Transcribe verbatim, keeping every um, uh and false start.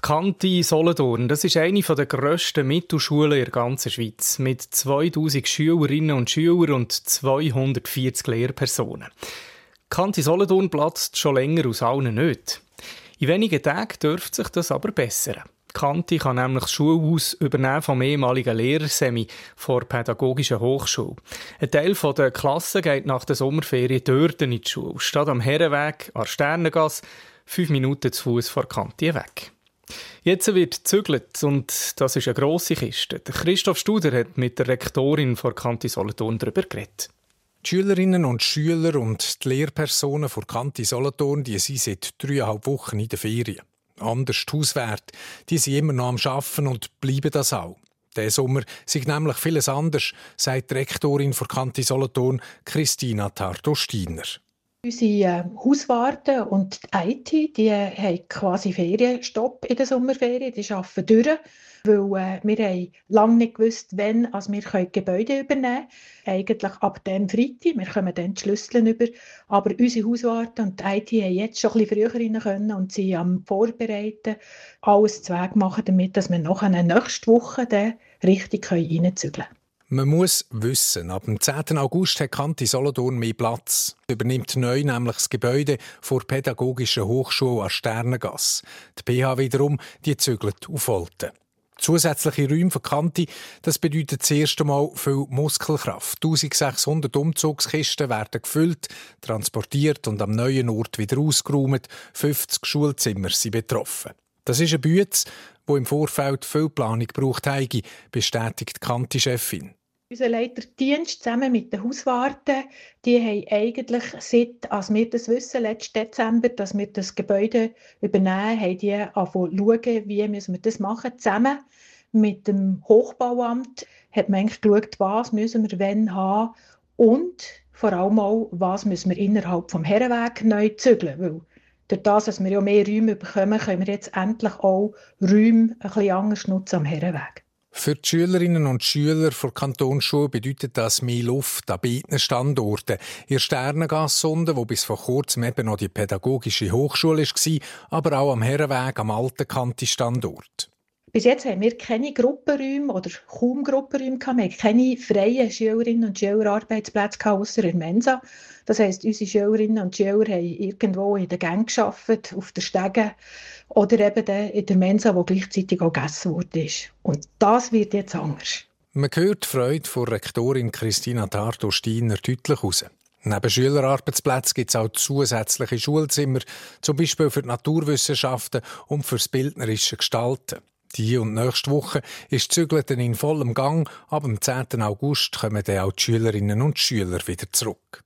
Kanthy Solothurn, das ist eine der grössten Mittelschulen in der ganzen Schweiz, mit zweitausend Schülerinnen und Schülern und zweihundertvierzig Lehrpersonen. Kanthy Solothurn platzt schon länger aus allen Nöten. In wenigen Tagen dürfte sich das aber bessern. Kanthy kann nämlich das Schulhaus übernehmen vom ehemaligen Lehrersemi vor der Pädagogischen Hochschule. Ein Teil der Klasse geht nach der Sommerferien dort in die Schule, statt am Herrenweg an der Sternengasse, fünf Minuten zu Fuß vor Kanthy weg. Jetzt wird gezügelt und das ist eine grosse Kiste. Christoph Studer hat mit der Rektorin von Kanthy Solothurn darüber geredet. Die Schülerinnen und Schüler und die Lehrpersonen von Kanthy Solothurn die sind seit dreieinhalb Wochen in den Ferien. Anders die Hauswärte, die sind immer noch am Arbeiten und bleiben das auch. Diesen Sommer sei nämlich vieles anders, sagt die Rektorin von Kanthy Solothurn, Christina Tardo-Steiner. Unsere Hauswarten und die I T die haben quasi Ferienstopp in der Sommerferien. Die arbeiten durch, weil äh, wir haben lange nicht gewusst, wann also wir können Gebäude übernehmen können. Eigentlich ab dem Freitag. Wir kommen dann die Schlüssel über. Aber unsere Hauswarten und die I T haben jetzt schon ein bisschen früher rein können und sind am Vorbereiten, alles zu Weg machen, damit dass wir nachher nächste Woche dann richtig reinzügeln können. Man muss wissen, ab dem zehnten August hat Kanthy Solothurn mehr Platz. Übernimmt neu nämlich das Gebäude vor der Pädagogischen Hochschule an Sternengasse. Die P H wiederum, die zügelt auf Olten. Zusätzliche Räume für Kanthy, das bedeutet das erste Mal viel Muskelkraft. eintausendsechshundert Umzugskisten werden gefüllt, transportiert und am neuen Ort wieder ausgeräumt. fünfzig Schulzimmer sind betroffen. Das ist ein Bütz, wo im Vorfeld viel Planung gebraucht habe, bestätigt die Kanthy-Chefin. Unser Leiterdienst zusammen mit den Hauswarten, die haben eigentlich seit, als wir das wissen, letzten Dezember, dass wir das Gebäude übernehmen, haben die angefangen zu schauen, wie müssen wir das machen. Zusammen mit dem Hochbauamt hat man eigentlich geschaut, was müssen wir wann haben und vor allem auch, was müssen wir innerhalb des Herrenwegs neu zügeln. Weil durch das, dass wir ja mehr Räume bekommen, können wir jetzt endlich auch Räume ein bisschen anders nutzen am Herrenweg. Für die Schülerinnen und Schüler der Kantonsschule bedeutet das mehr Luft an beiden Standorten. In der Sternengasse, wo bis vor kurzem eben noch die Pädagogische Hochschule war, aber auch am Herrenweg am alten Kanthy-Standort. Bis jetzt haben wir keine Gruppenräume oder kaum Gruppenräume gehabt. Wir haben keine freien Schülerinnen und Schülerarbeitsplätze ausser in der Mensa. Das heisst, unsere Schülerinnen und Schüler haben irgendwo in der Gang gearbeitet, auf der Stege oder eben in der Mensa, wo gleichzeitig auch gegessen wurde. Und das wird jetzt anders. Man hört die Freude von Rektorin Christina Tardo-Steiner deutlich raus. Neben Schülerarbeitsplätzen gibt es auch zusätzliche Schulzimmer, zum Beispiel für die Naturwissenschaften und für das bildnerische Gestalten. Die und nächste Woche ist Zügelten in vollem Gang. Ab dem zehnten August kommen dann auch die Schülerinnen und Schüler wieder zurück.